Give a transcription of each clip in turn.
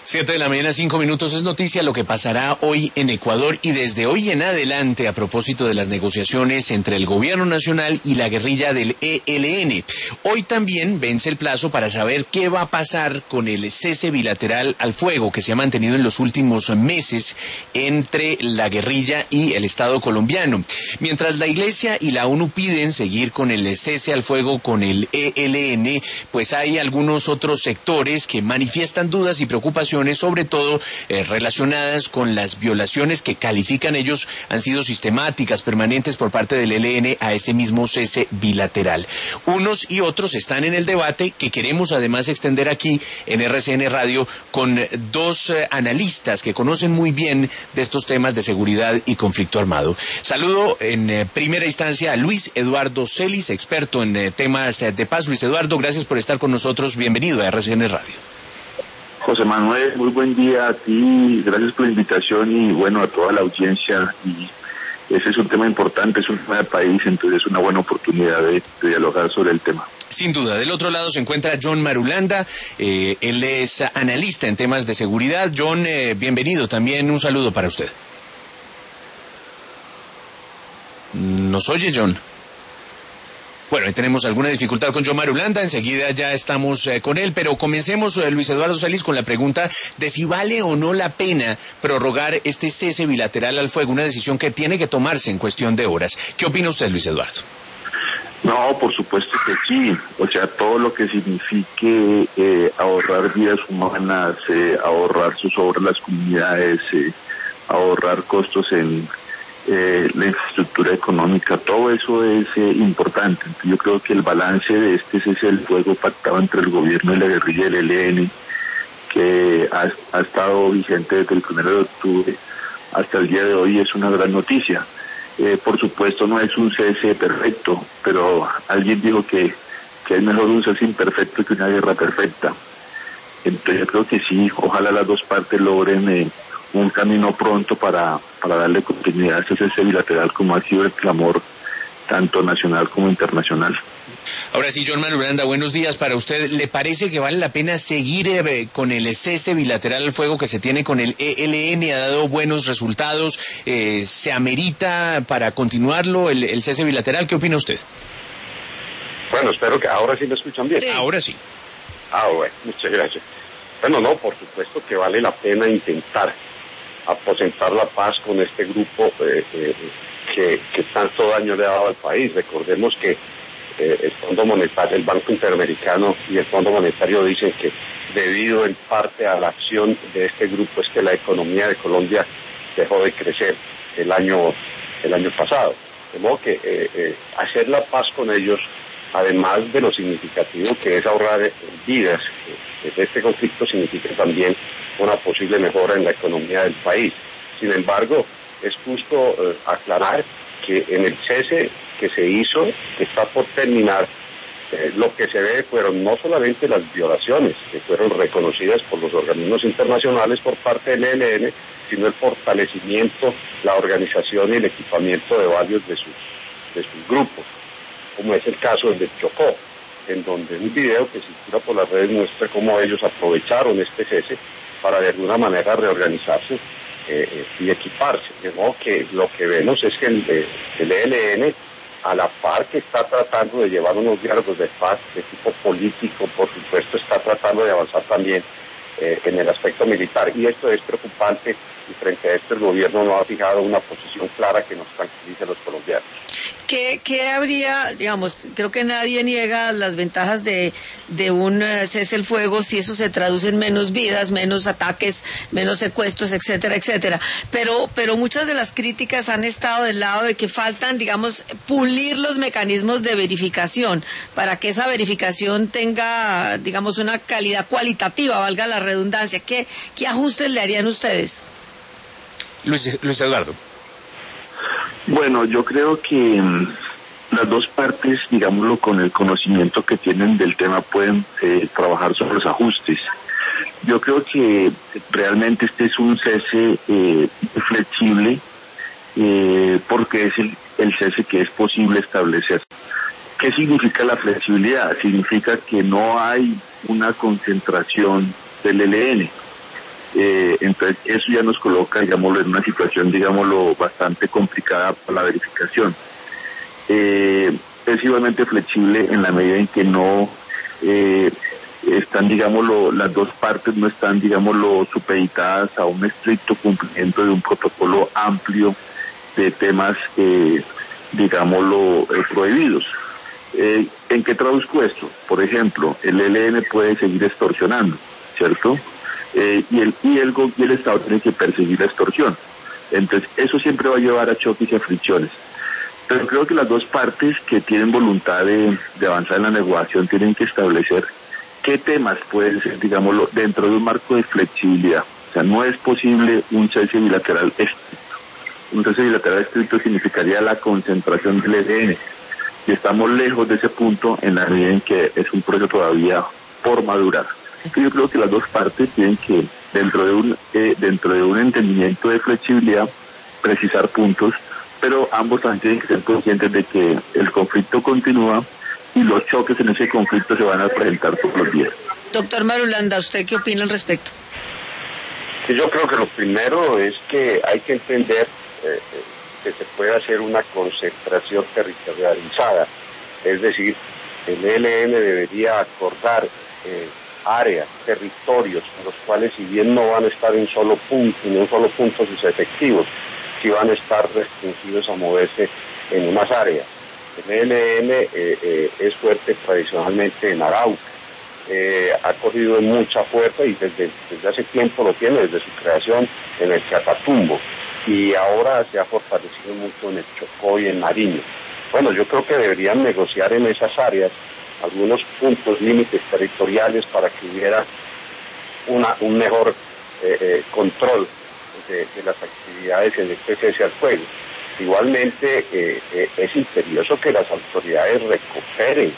7 de la mañana, 5 minutos. Es noticia lo que pasará hoy en Ecuador y desde hoy en adelante a propósito de las negociaciones entre el gobierno nacional y la guerrilla del ELN. Hoy también vence el plazo para saber qué va a pasar con el cese bilateral al fuego que se ha mantenido en los últimos meses entre la guerrilla y el Estado colombiano. Mientras la Iglesia y la ONU piden seguir con el cese al fuego con el ELN, pues hay algunos otros sectores que manifiestan dudas y preocupaciones, sobre todo relacionadas con las violaciones que califican ellos han sido sistemáticas, permanentes por parte del ELN a ese mismo cese bilateral. Unos y otros están en el debate que queremos además extender aquí en RCN Radio con dos analistas que conocen muy bien de estos temas de seguridad y conflicto armado. Saludo en primera instancia a Luis Eduardo Celis, experto en temas de paz. Luis Eduardo, gracias por estar con nosotros. Bienvenido a RCN Radio. José Manuel, muy buen día a ti, gracias por la invitación y bueno, a toda la audiencia. Y ese es un tema importante, es un tema de país, entonces es una buena oportunidad de dialogar sobre el tema. Sin duda. Del otro lado se encuentra John Marulanda, él es analista en temas de seguridad. John, bienvenido, también un saludo para usted. ¿Nos oye, John? Bueno, ahí tenemos alguna dificultad con John Marulanda, enseguida ya estamos con él, pero comencemos, Luis Eduardo Celis, con la pregunta de si vale o no la pena prorrogar este cese bilateral al fuego, una decisión que tiene que tomarse en cuestión de horas. ¿Qué opina usted, Luis Eduardo? No, por supuesto que sí, o sea, todo lo que signifique ahorrar vidas humanas, ahorrar sobre las comunidades, ahorrar costos en la infraestructura económica, todo eso es importante. Entonces, yo creo que el balance de este cese del fuego pactado entre el gobierno y la guerrilla del ELN, que ha estado vigente desde el 1 de octubre hasta el día de hoy, es una gran noticia. Por supuesto no es un cese perfecto, pero alguien dijo que es mejor un cese imperfecto que una guerra perfecta. Entonces yo creo que sí, ojalá las dos partes logren un camino pronto para darle continuidad a ese cese bilateral, como ha sido el clamor tanto nacional como internacional. Ahora sí, John Marulanda, buenos días para usted. ¿Le parece que vale la pena seguir con el cese bilateral al fuego que se tiene con el ELN? ¿Ha dado buenos resultados? ¿Se amerita para continuarlo el cese bilateral? ¿Qué opina usted? Bueno, espero que ahora sí me escuchan bien. Sí. Ahora sí. Bueno, muchas gracias. Bueno, no, por supuesto que vale la pena intentar aposentar la paz con este grupo que tanto daño le ha dado al país. Recordemos que el Fondo Monetario, el Banco Interamericano y el Fondo Monetario dicen que debido en parte a la acción de este grupo es que la economía de Colombia dejó de crecer el año pasado. De modo que hacer la paz con ellos, además de lo significativo que es ahorrar vidas de este conflicto, significa también una posible mejora en la economía del país. Sin embargo, es justo aclarar que en el cese que se hizo, que está por terminar, lo que se ve fueron no solamente las violaciones que fueron reconocidas por los organismos internacionales por parte del ELN, sino el fortalecimiento, la organización y el equipamiento de varios de sus grupos, como es el caso del Chocó, en donde un video que circula por las redes muestra cómo ellos aprovecharon este cese para de alguna manera reorganizarse y equiparse. De modo que lo que vemos es que el ELN, a la par que está tratando de llevar unos diálogos de paz de tipo político, por supuesto está tratando de avanzar también en el aspecto militar. Y esto es preocupante y frente a esto el gobierno no ha fijado una posición clara que nos tranquilice a los colombianos. ¿Qué habría, digamos, creo que nadie niega las ventajas de un cese el fuego si eso se traduce en menos vidas, menos ataques, menos secuestros, etcétera, etcétera? Pero muchas de las críticas han estado del lado de que faltan, digamos, pulir los mecanismos de verificación para que esa verificación tenga, digamos, una calidad cualitativa, valga la redundancia. ¿Qué ajustes le harían ustedes? Luis Eduardo. Bueno, yo creo que las dos partes, digámoslo, con el conocimiento que tienen del tema, pueden trabajar sobre los ajustes. Yo creo que realmente este es un cese flexible porque es el cese que es posible establecer. ¿Qué significa la flexibilidad? Significa que no hay una concentración del ELN. Entonces eso ya nos coloca, digámoslo, en una situación, digámoslo, bastante complicada para la verificación. Es igualmente flexible en la medida en que no están, digámoslo, las dos partes no están, digámoslo, supeditadas a un estricto cumplimiento de un protocolo amplio de temas, digámoslo, prohibidos. ¿En qué traduzco esto? Por ejemplo, el ELN puede seguir extorsionando, ¿cierto? Y el Estado tiene que perseguir la extorsión. Entonces, eso siempre va a llevar a choques y a fricciones. Pero creo que las dos partes que tienen voluntad de avanzar en la negociación tienen que establecer qué temas pueden ser, digámoslo, dentro de un marco de flexibilidad. O sea, no es posible un cese bilateral estricto. Un cese bilateral estricto significaría la concentración del ELN. Y estamos lejos de ese punto en la medida en que es un proceso todavía por madurar. Yo creo que las dos partes tienen que, dentro de un entendimiento de flexibilidad, precisar puntos, pero ambos también tienen que ser conscientes de que el conflicto continúa y los choques en ese conflicto se van a presentar todos los días. Doctor Marulanda, ¿usted qué opina al respecto? Yo creo que lo primero es que hay que entender que se puede hacer una concentración territorializada, es decir, el ELN debería acordar áreas, territorios, en los cuales si bien no van a estar en un solo punto sus efectivos, sí van a estar restringidos a moverse en unas áreas. El ELN es fuerte tradicionalmente en Arauca, ha cogido mucha fuerza y desde hace tiempo lo tiene, desde su creación en el Catatumbo, y ahora se ha fortalecido mucho en el Chocó y en Nariño. Bueno, yo creo que deberían negociar en esas áreas algunos puntos límites territoriales para que hubiera un mejor control de las actividades en este cese al fuego. Igualmente es imperioso que las autoridades recuperen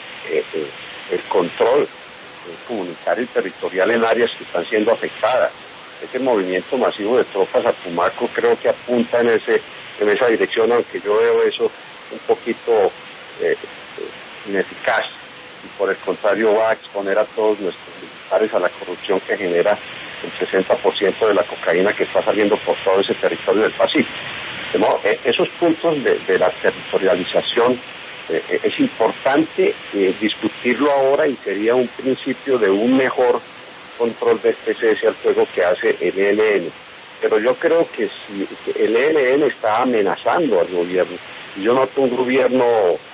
el control comunitario y territorial en áreas que están siendo afectadas. Ese movimiento masivo de tropas a Tumaco creo que apunta en esa dirección, aunque yo veo eso un poquito ineficaz, y por el contrario va a exponer a todos nuestros militares a la corrupción que genera el 60% de la cocaína que está saliendo por todo ese territorio del Pacífico. ¿No? Esos puntos de la territorialización es importante discutirlo ahora, y sería un principio de un mejor control de este cese al fuego que hace el ELN. Pero yo creo que si el ELN está amenazando al gobierno, y yo noto un gobierno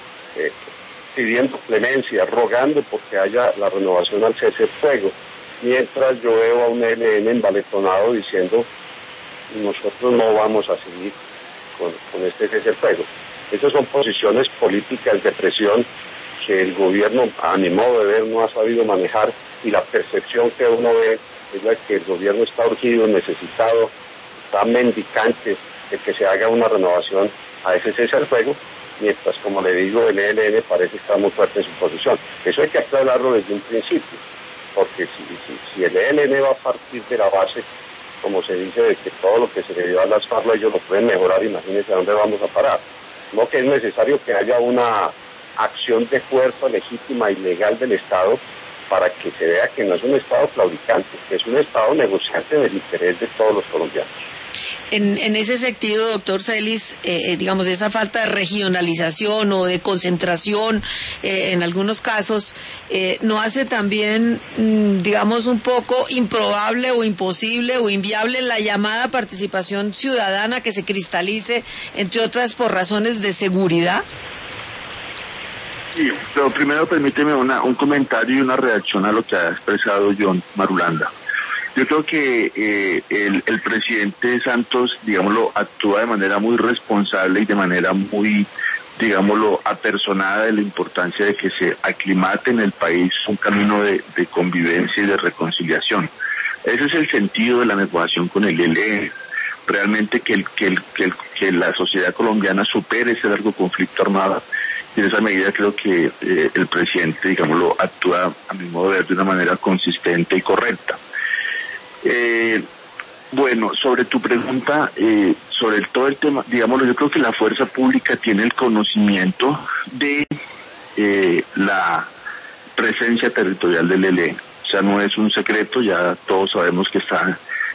pidiendo clemencia, rogando porque haya la renovación al cese al fuego, mientras yo veo a un ELN envaletonado diciendo nosotros no vamos a seguir con este cese al fuego. Esas son posiciones políticas de presión que el gobierno, a mi modo de ver, no ha sabido manejar, y la percepción que uno ve es la que el gobierno está urgido, necesitado, está mendicante de que se haga una renovación a ese cese al fuego, mientras, como le digo, el ELN parece estar muy fuerte en su posición. Eso hay que aclararlo desde un principio, porque si el ELN va a partir de la base, como se dice, de que todo lo que se le dio a las FARC ellos lo pueden mejorar, imagínense a dónde vamos a parar. No, que es necesario que haya una acción de fuerza legítima y legal del Estado para que se vea que no es un Estado claudicante, que es un Estado negociante del interés de todos los colombianos. En ese sentido, doctor Celis, digamos, esa falta de regionalización o de concentración, en algunos casos, ¿no hace también, digamos, un poco improbable o imposible o inviable la llamada participación ciudadana que se cristalice, entre otras, por razones de seguridad? Sí, pero primero permíteme un comentario y una reacción a lo que ha expresado John Marulanda. Yo creo que el presidente Santos, digámoslo, actúa de manera muy responsable y de manera muy, digámoslo, apersonada de la importancia de que se aclimate en el país un camino de convivencia y de reconciliación. Ese es el sentido de la negociación con el ELN. Realmente que la sociedad colombiana supere ese largo conflicto armado, y en esa medida creo que el presidente, digámoslo, actúa, a mi modo de ver, de una manera consistente y correcta. Bueno, sobre tu pregunta, sobre todo el tema, digámoslo, yo creo que la fuerza pública tiene el conocimiento de la presencia territorial del ELN. O sea, no es un secreto, ya todos sabemos que está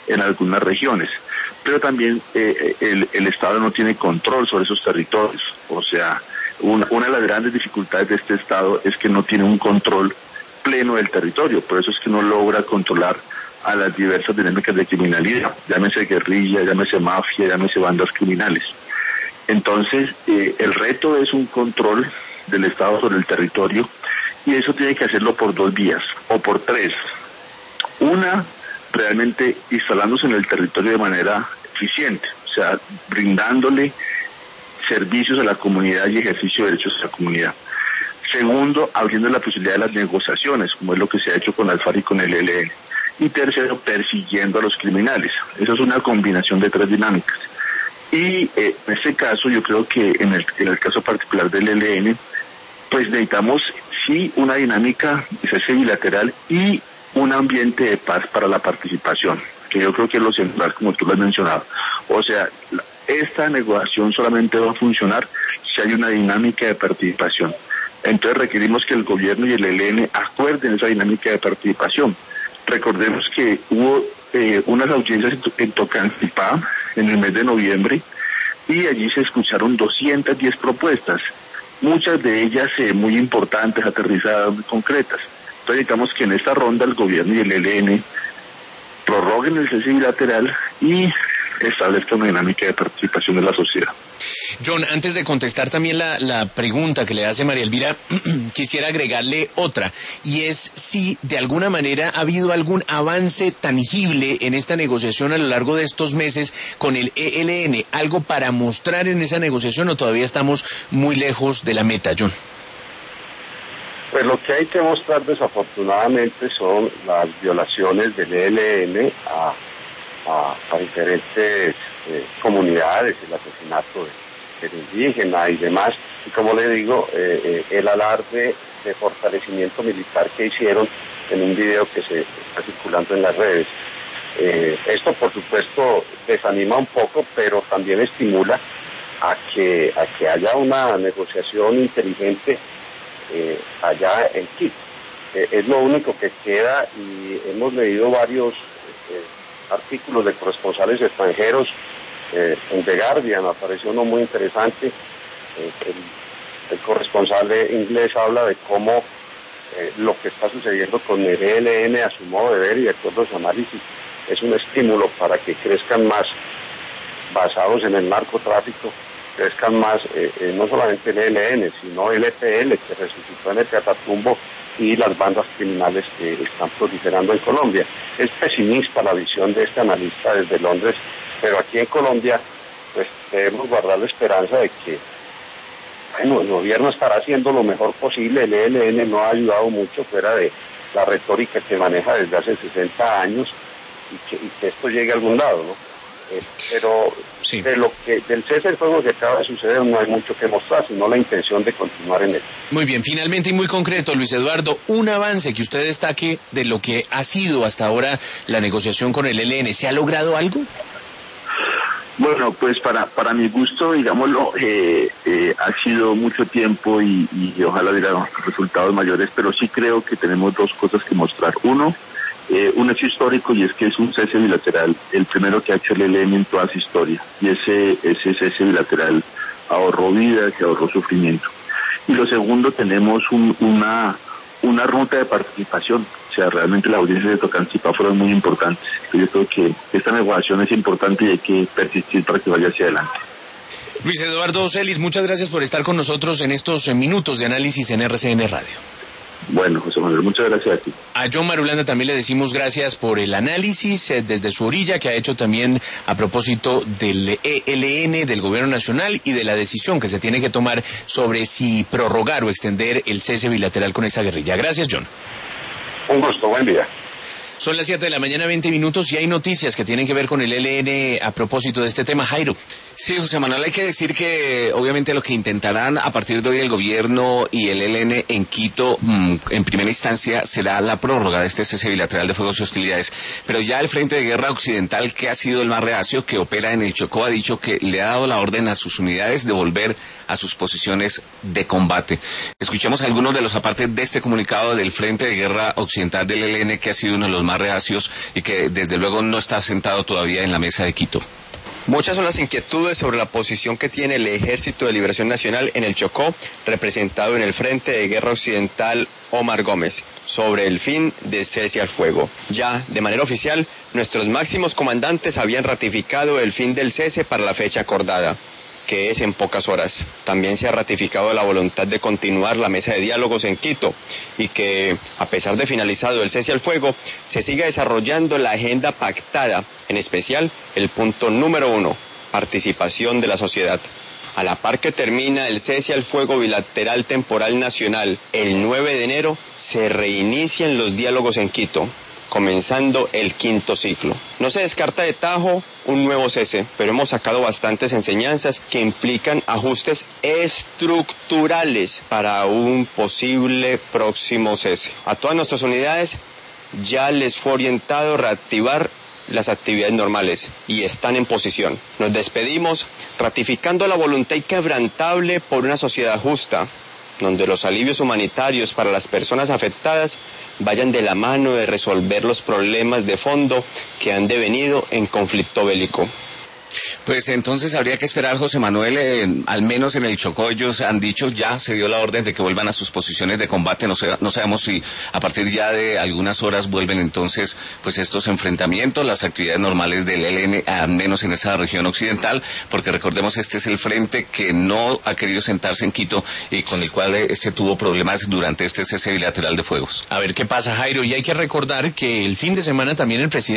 en algunas regiones. Pero también el Estado no tiene control sobre esos territorios. O sea, una de las grandes dificultades de este Estado es que no tiene un control pleno del territorio. Por eso es que no logra controlar a las diversas dinámicas de criminalidad, llámese guerrilla, llámese mafia, llámese bandas criminales. Entonces, el reto es un control del Estado sobre el territorio, y eso tiene que hacerlo por 2 vías, o por 3. Una, realmente instalándose en el territorio de manera eficiente, o sea, brindándole servicios a la comunidad y ejercicio de derechos a la comunidad. Segundo, abriendo la posibilidad de las negociaciones, como es lo que se ha hecho con las FARC y con el ELN. Y tercero, persiguiendo a los criminales. Eso es una combinación de 3 dinámicas. Y en este caso, yo creo que en el caso particular del ELN, pues necesitamos sí una dinámica de cese bilateral y un ambiente de paz para la participación, que yo creo que es lo central, como tú lo has mencionado. O sea, esta negociación solamente va a funcionar si hay una dinámica de participación. Entonces requerimos que el gobierno y el ELN acuerden esa dinámica de participación. Recordemos que hubo unas audiencias en Tocancipá en el mes de noviembre, y allí se escucharon 210 propuestas, muchas de ellas muy importantes, aterrizadas, muy concretas. Entonces necesitamos que en esta ronda el gobierno y el ELN prorroguen el cese bilateral y establezcan una dinámica de participación de la sociedad. John, antes de contestar también la pregunta que le hace María Elvira, quisiera agregarle otra, y es si de alguna manera ha habido algún avance tangible en esta negociación a lo largo de estos meses con el ELN, algo para mostrar en esa negociación, o todavía estamos muy lejos de la meta, John. Pues lo que hay que mostrar desafortunadamente son las violaciones del ELN a diferentes comunidades, el asesinato del indígena y demás, y como le digo, el alarde de fortalecimiento militar que hicieron en un video que se está circulando en las redes. Esto por supuesto desanima un poco, pero también estimula a que haya una negociación inteligente allá en Quito. Es lo único que queda, y hemos leído varios artículos de corresponsales extranjeros. En The Guardian apareció uno muy interesante. El corresponsal inglés habla de cómo lo que está sucediendo con el ELN, a su modo de ver y de acuerdo a su análisis, es un estímulo para que crezcan más, basados en el narcotráfico, crezcan más no solamente el ELN, sino el EPL, que resucitó en el Catatumbo, y las bandas criminales que están proliferando en Colombia. Es pesimista la visión de este analista desde Londres, pero aquí en Colombia pues debemos guardar la esperanza de que bueno, el gobierno estará haciendo lo mejor posible. El ELN no ha ayudado mucho fuera de la retórica que maneja desde hace 60 años, y que esto llegue a algún lado, ¿no? Pero sí, del cese del fuego que acaba de suceder no hay mucho que mostrar, sino la intención de continuar en él. Muy bien, finalmente y muy concreto, Luis Eduardo, un avance que usted destaque de lo que ha sido hasta ahora la negociación con el ELN. ¿Se ha logrado algo? Bueno, pues para mi gusto, digámoslo, ha sido mucho tiempo y ojalá hubiera resultados mayores, pero sí creo que tenemos 2 cosas que mostrar. Uno, un hecho histórico, y es que es un cese bilateral, el primero que ha hecho el ELN en toda su historia, y ese cese bilateral ahorró vidas y ahorró sufrimiento. Y lo segundo, tenemos una ruta de participación. O sea, realmente las audiencias de Tocancipá fueron muy importantes. Yo creo que esta negociación es importante y hay que persistir para que vaya hacia adelante. Luis Eduardo Celis, muchas gracias por estar con nosotros en estos minutos de análisis en RCN Radio. Bueno, José Manuel, muchas gracias a ti. A John Marulanda también le decimos gracias por el análisis desde su orilla que ha hecho también a propósito del ELN, del Gobierno Nacional, y de la decisión que se tiene que tomar sobre si prorrogar o extender el cese bilateral con esa guerrilla. Gracias, John. Un gusto, buen día. Son las 7 de la mañana, 20 minutos, y hay noticias que tienen que ver con el ELN a propósito de este tema. Jairo. Sí, José Manuel, hay que decir que obviamente lo que intentarán a partir de hoy el gobierno y el ELN en Quito, en primera instancia, será la prórroga de este cese bilateral de fuegos y hostilidades. Pero ya el Frente de Guerra Occidental, que ha sido el más reacio, que opera en el Chocó, ha dicho que le ha dado la orden a sus unidades de volver a sus posiciones de combate. Escuchemos algunos de los apartes de este comunicado del Frente de Guerra Occidental del ELN, que ha sido uno de los más reacios y que desde luego no está sentado todavía en la mesa de Quito. Muchas son las inquietudes sobre la posición que tiene el Ejército de Liberación Nacional en el Chocó, representado en el Frente de Guerra Occidental Omar Gómez, sobre el fin del cese al fuego. Ya, de manera oficial, nuestros máximos comandantes habían ratificado el fin del cese para la fecha acordada, que es en pocas horas. También se ha ratificado la voluntad de continuar la mesa de diálogos en Quito y que, a pesar de finalizado el cese al fuego, se siga desarrollando la agenda pactada, en especial el punto número 1, participación de la sociedad. A la par que termina el cese al fuego bilateral temporal nacional, el 9 de enero se reinician los diálogos en Quito, comenzando el 5º ciclo. No se descarta de tajo un nuevo cese, pero hemos sacado bastantes enseñanzas que implican ajustes estructurales para un posible próximo cese. A todas nuestras unidades ya les fue orientado reactivar las actividades normales y están en posición. Nos despedimos ratificando la voluntad inquebrantable por una sociedad justa, donde los alivios humanitarios para las personas afectadas vayan de la mano de resolver los problemas de fondo que han devenido en conflicto bélico. Pues entonces habría que esperar, José Manuel, al menos en el Chocó ellos han dicho, ya se dio la orden de que vuelvan a sus posiciones de combate, no sabemos si a partir ya de algunas horas vuelven entonces pues estos enfrentamientos, las actividades normales del ELN, al menos en esa región occidental, porque recordemos este es el frente que no ha querido sentarse en Quito y con el cual se tuvo problemas durante este cese bilateral de fuegos. A ver qué pasa, Jairo, y hay que recordar que el fin de semana también el presidente